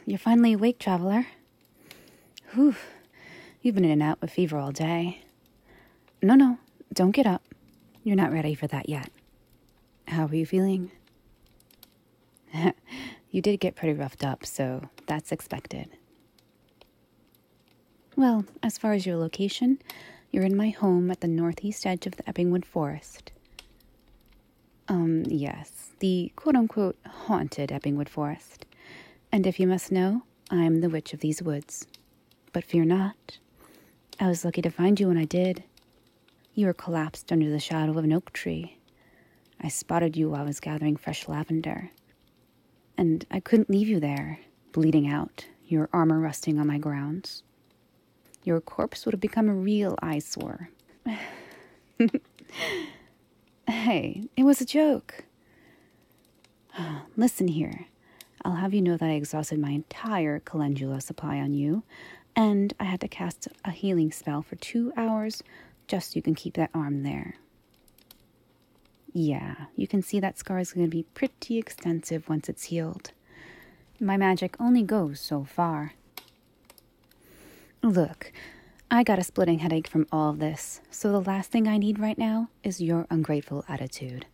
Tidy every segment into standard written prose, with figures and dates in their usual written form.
you're finally awake, traveler. Whew, you've been in and out with fever all day. No, don't get up. You're not ready for that yet. How are you feeling? You did get pretty roughed up, so that's expected. Well, as far as your location, you're in my home at the northeast edge of the Eppingwood Forest. Yes, the quote-unquote haunted Eppingwood Forest. And if you must know, I'm the witch of these woods. But fear not. I was lucky to find you when I did. You were collapsed under the shadow of an oak tree. I spotted you while I was gathering fresh lavender. And I couldn't leave you there, bleeding out, your armor rusting on my grounds. Your corpse would have become a real eyesore. Hey, it was a joke. Listen here. I'll have you know that I exhausted my entire calendula supply on you, and I had to cast a healing spell for 2 hours just so you can keep that arm there. Yeah, you can see that scar is going to be pretty extensive once it's healed. My magic only goes so far. Look, I got a splitting headache from all of this, so the last thing I need right now is your ungrateful attitude.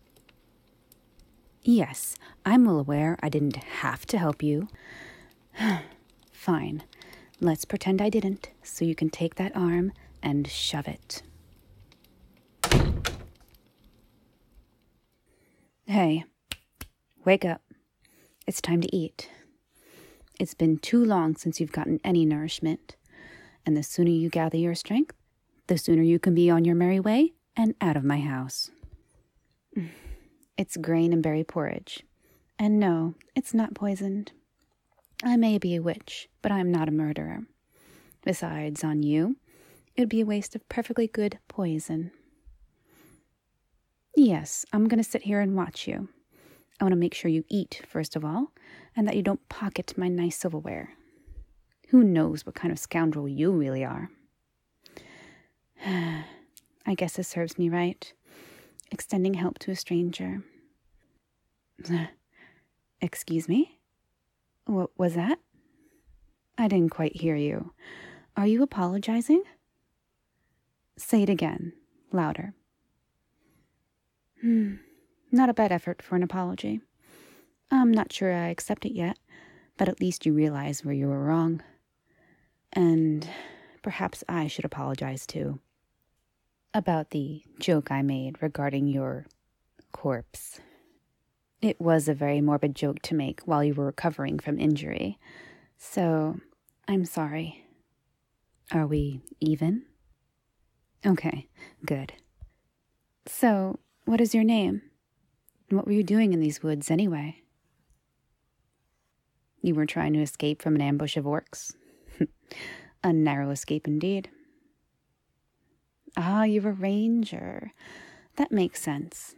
Yes, I'm well aware I didn't have to help you. Fine, let's pretend I didn't, so you can take that arm and shove it. Hey, wake up. It's time to eat. It's been too long since you've gotten any nourishment, and the sooner you gather your strength, the sooner you can be on your merry way and out of my house. It's grain and berry porridge. And no, it's not poisoned. I may be a witch, but I'm not a murderer. Besides, on you, it would be a waste of perfectly good poison. Yes, I'm going to sit here and watch you. I want to make sure you eat, first of all, and that you don't pocket my nice silverware. Who knows what kind of scoundrel you really are? I guess this serves me right. Extending help to a stranger. Excuse me? What was that? I didn't quite hear you. Are you apologizing? Say it again, louder. Not a bad effort for an apology. I'm not sure I accept it yet, but at least you realize where you were wrong. And perhaps I should apologize too. About the joke I made regarding your corpse. It was a very morbid joke to make while you were recovering from injury, so I'm sorry. Are we even? Okay, good. So, what is your name? What were you doing in these woods anyway? You were trying to escape from an ambush of orcs? A narrow escape indeed. Ah, you're a ranger. That makes sense.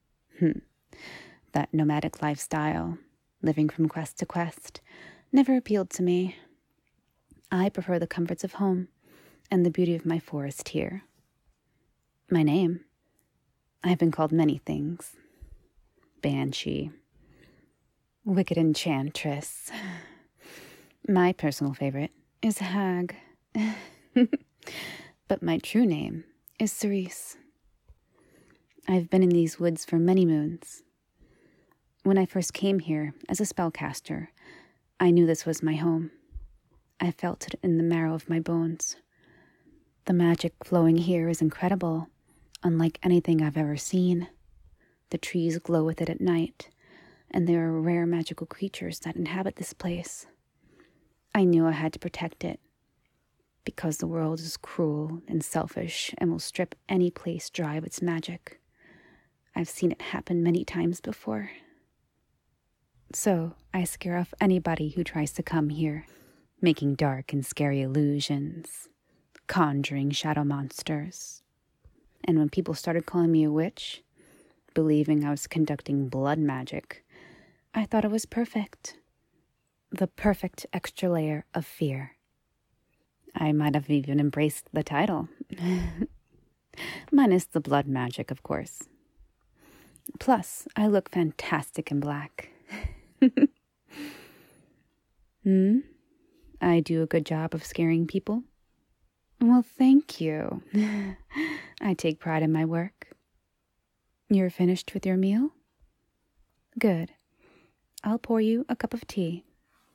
That nomadic lifestyle, living from quest to quest, never appealed to me. I prefer the comforts of home and the beauty of my forest here. My name? I've been called many things. Banshee. Wicked enchantress. My personal favorite is Hag. But my true name is Cerise. I've been in these woods for many moons. When I first came here as a spellcaster, I knew this was my home. I felt it in the marrow of my bones. The magic flowing here is incredible, unlike anything I've ever seen. The trees glow with it at night, and there are rare magical creatures that inhabit this place. I knew I had to protect it, because the world is cruel and selfish and will strip any place dry of its magic. I've seen it happen many times before. So I scare off anybody who tries to come here, making dark and scary illusions, conjuring shadow monsters. And when people started calling me a witch, believing I was conducting blood magic, I thought it was perfect. The perfect extra layer of fear. I might have even embraced the title. Minus the blood magic, of course. Plus, I look fantastic in black. Hmm? I do a good job of scaring people? Well, thank you. I take pride in my work. You're finished with your meal? Good. I'll pour you a cup of tea.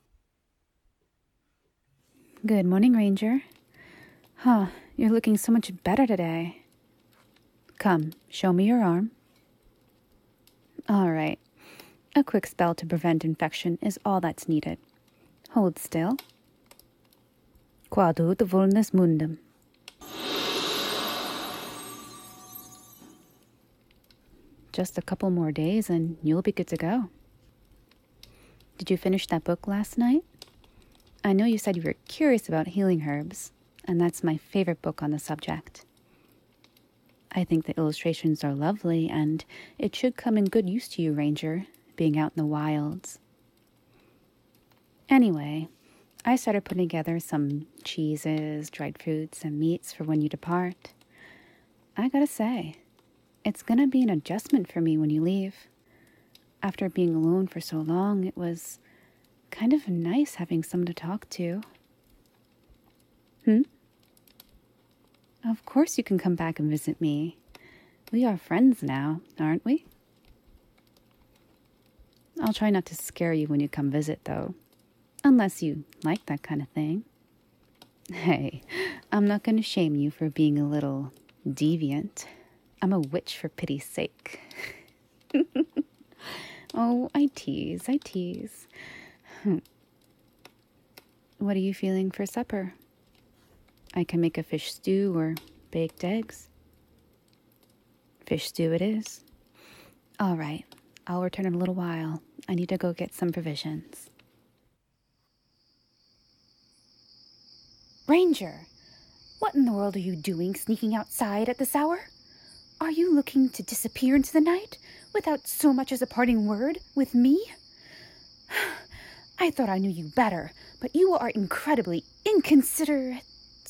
Good morning, Ranger. Huh, you're looking so much better today. Come, show me your arm. All right. A quick spell to prevent infection is all that's needed. Hold still. Quadut vulnus mundum. Just a couple more days and you'll be good to go. Did you finish that book last night? I know you said you were curious about healing herbs, and that's my favorite book on the subject. I think the illustrations are lovely, and it should come in good use to you, Ranger, being out in the wilds. Anyway, I started putting together some cheeses, dried fruits, and meats for when you depart. I gotta say, it's gonna be an adjustment for me when you leave. After being alone for so long, it was kind of nice having someone to talk to. Of course you can come back and visit me. We are friends now, aren't we? I'll try not to scare you when you come visit, though. Unless you like that kind of thing. Hey, I'm not going to shame you for being a little deviant. I'm a witch for pity's sake. Oh, I tease. What are you feeling for supper? I can make a fish stew or baked eggs. Fish stew it is. All right, I'll return in a little while. I need to go get some provisions. Ranger, what in the world are you doing sneaking outside at this hour? Are you looking to disappear into the night without so much as a parting word with me? I thought I knew you better, but you are incredibly inconsiderate.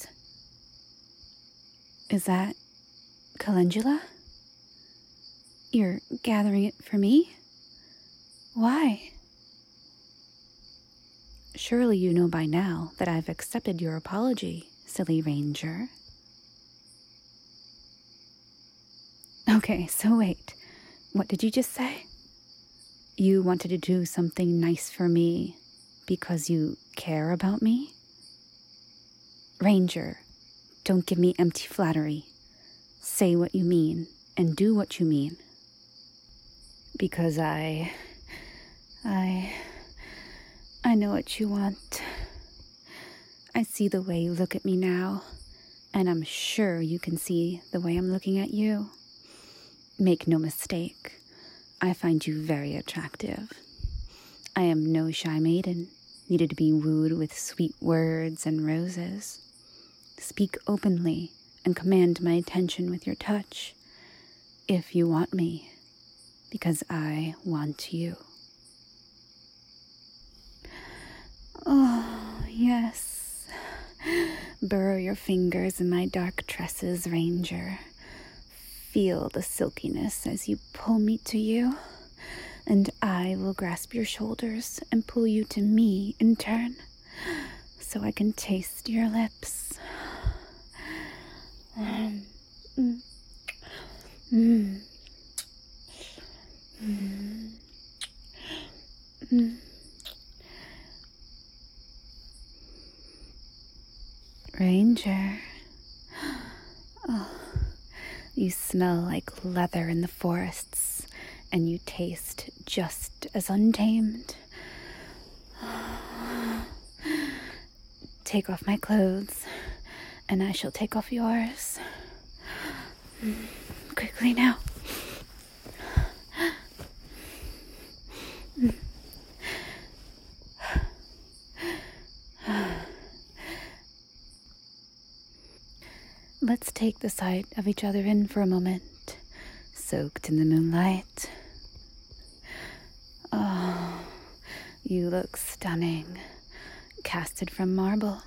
Is that calendula? You're gathering it for me? Why? Surely you know by now that I've accepted your apology, silly Ranger. Okay, so wait. What did you just say? You wanted to do something nice for me because you care about me? Ranger, don't give me empty flattery. Say what you mean and do what you mean. Because I know what you want. I see the way you look at me now, and I'm sure you can see the way I'm looking at you. Make no mistake, I find you very attractive. I am no shy maiden, needed to be wooed with sweet words and roses. Speak openly and command my attention with your touch, if you want me, because I want you. Oh, yes. Burrow your fingers in my dark tresses, Ranger. Feel the silkiness as you pull me to you, and I will grasp your shoulders and pull you to me in turn, so I can taste your lips. Ranger, oh, you smell like leather in the forests, and you taste just as untamed. Take off my clothes, and I shall take off yours. Quickly now. Let's take the sight of each other in for a moment, soaked in the moonlight. Oh, you look stunning, casted from marble.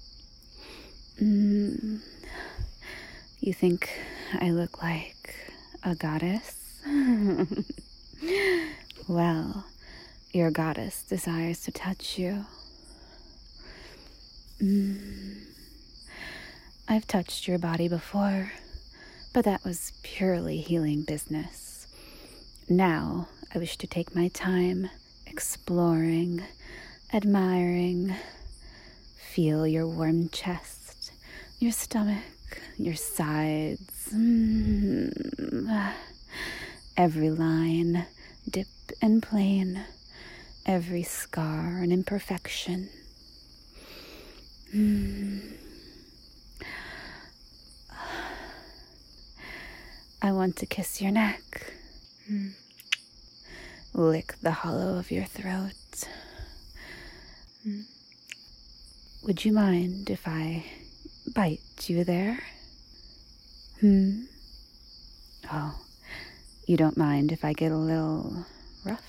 You think I look like a goddess? Well, your goddess desires to touch you. I've touched your body before, but that was purely healing business. Now, I wish to take my time exploring, admiring. Feel your warm chest, your stomach, your sides. Every line, dip and plane. Every scar and imperfection. I want to kiss your neck. Lick the hollow of your throat. Would you mind if I bite you there? Oh, you don't mind if I get a little rough?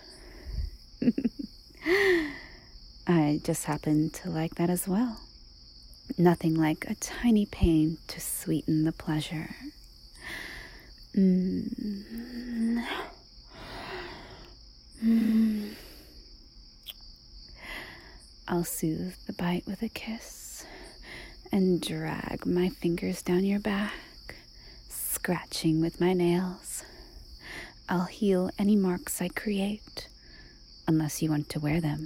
I just happen to like that as well. Nothing like a tiny pain to sweeten the pleasure. I'll soothe the bite with a kiss and drag my fingers down your back, scratching with my nails. I'll heal any marks I create, unless you want to wear them.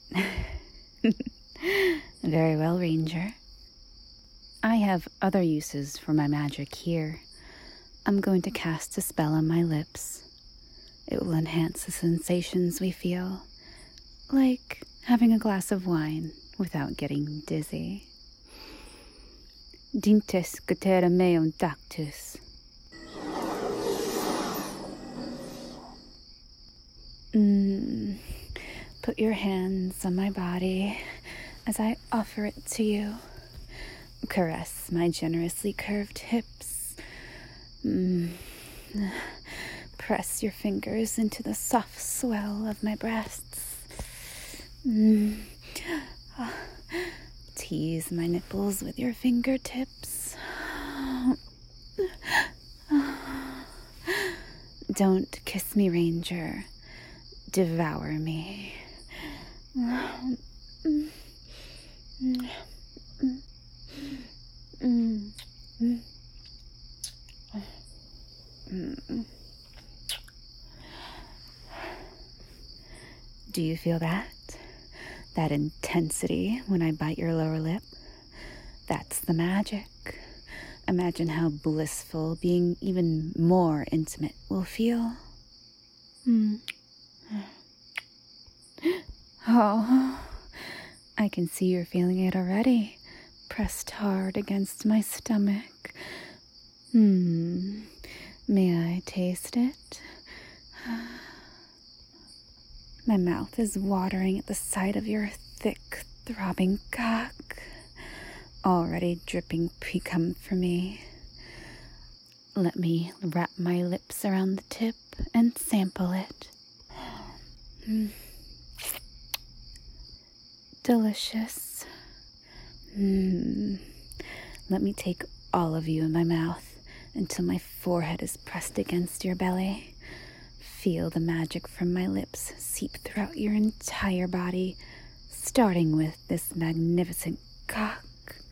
Very well, Ranger. I have other uses for my magic here. I'm going to cast a spell on my lips. It will enhance the sensations we feel, like having a glass of wine without getting dizzy. Dintes gutera meum dactus. Put your hands on my body as I offer it to you. Caress my generously curved hips. Press your fingers into the soft swell of my breasts. Tease my nipples with your fingertips. Don't kiss me, Ranger. Devour me. Do you feel that? That intensity when I bite your lower lip? That's the magic. Imagine how blissful being even more intimate will feel. Oh, I can see you're feeling it already, pressed hard against my stomach. May I taste it? My mouth is watering at the sight of your thick, throbbing cock, already dripping pre-cum for me. Let me wrap my lips around the tip and sample it. Delicious. Let me take all of you in my mouth until my forehead is pressed against your belly. Feel the magic from my lips seep throughout your entire body, starting with this magnificent cock.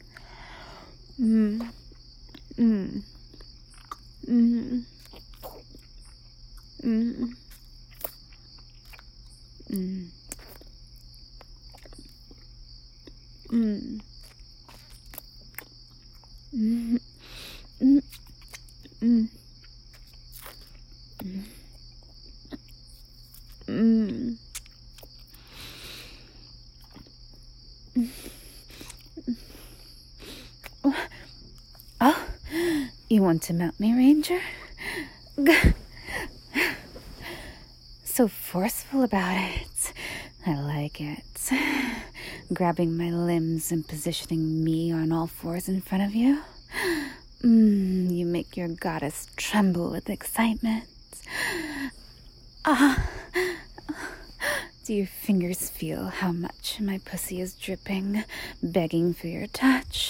Oh, you want to mount me, Ranger? So forceful about it. I like it. Grabbing my limbs and positioning me on all fours in front of you. You make your goddess tremble with excitement. Do your fingers feel how much my pussy is dripping, begging for your touch?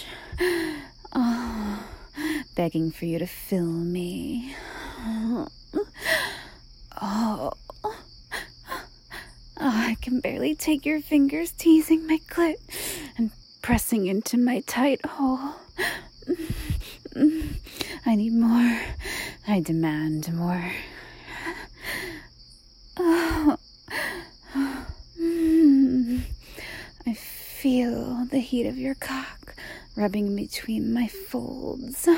Begging for you to fill me. I can barely take your fingers teasing my clit and pressing into my tight hole. I need more. I demand more. I feel the heat of your cock rubbing between my folds.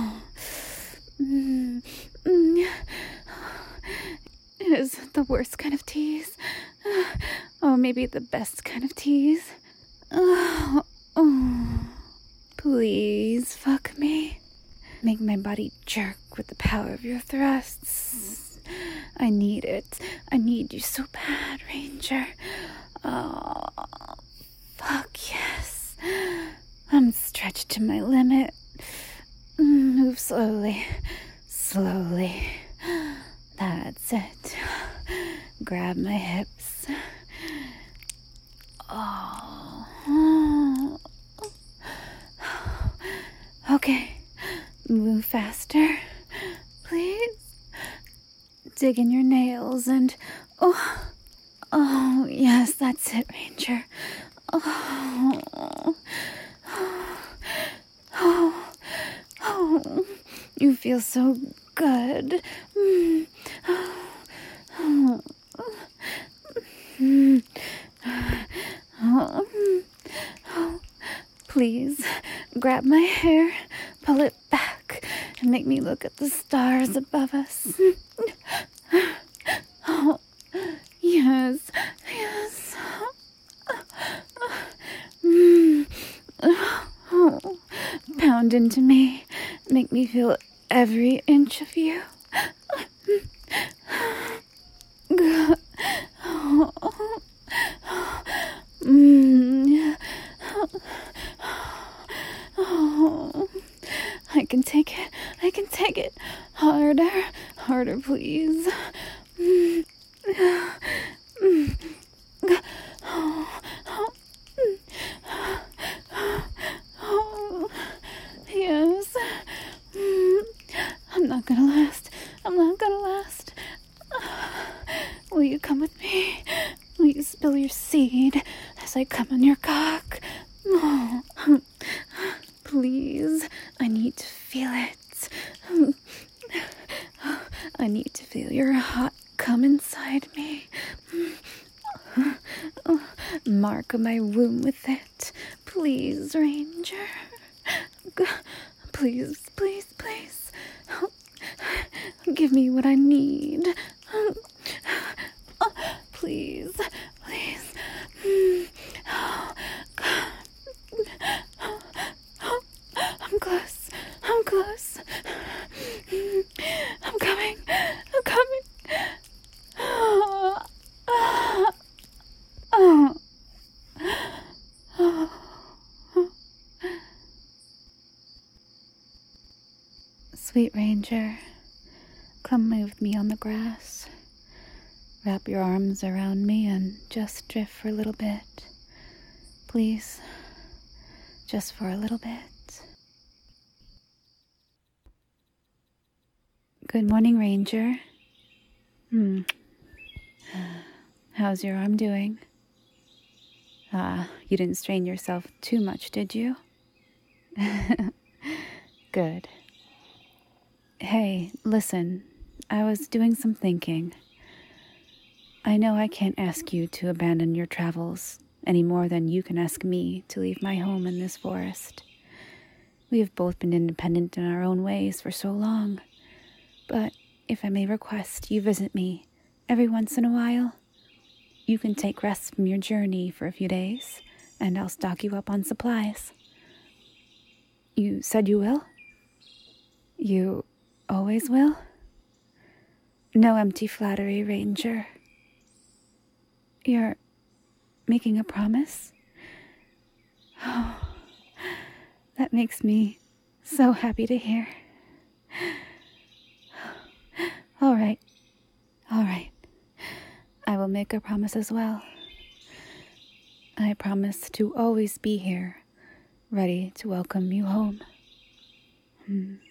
Is it the worst kind of tease? Oh, maybe the best kind of tease? Please fuck me. Make my body jerk with the power of your thrusts. I need it. I need you so bad, Ranger. Oh, fuck yes. I'm stretched to my limit. Move slowly. Slowly. That's it. Grab my hips. Oh. Okay. Move faster. Please. Dig in your nails and... Oh, yes, that's it, Ranger. Oh. You feel so good. Please, grab my hair, pull it back, and make me look at the stars above us. Oh, yes, yes. Pound into me, make me feel every inch of you. I can take it. I can take it. Harder. Harder, please. Yes. I'm not gonna last. I'm not gonna last. Will you come with me? Will you spill your seed as I come on your cock? Oh, please, I need to feel it. I need to feel your hot cum inside me. Mark my womb with it. Please, Ranger. Please, please, please. Give me what I need. Please, please. I'm close. I'm close. I'm coming. I'm coming. Sweet Ranger, come lay with me on the grass. Wrap your arms around me and just drift for a little bit. Please, just for a little bit. Good morning, Ranger. How's your arm doing? You didn't strain yourself too much, did you? Good. Hey, listen, I was doing some thinking. I know I can't ask you to abandon your travels any more than you can ask me to leave my home in this forest. We have both been independent in our own ways for so long. But if I may request you visit me every once in a while, you can take rest from your journey for a few days, and I'll stock you up on supplies. You said you will? You always will? No empty flattery, Ranger. You're making a promise? Oh, that makes me so happy to hear. All right. I will make a promise as well. I promise to always be here, ready to welcome you home.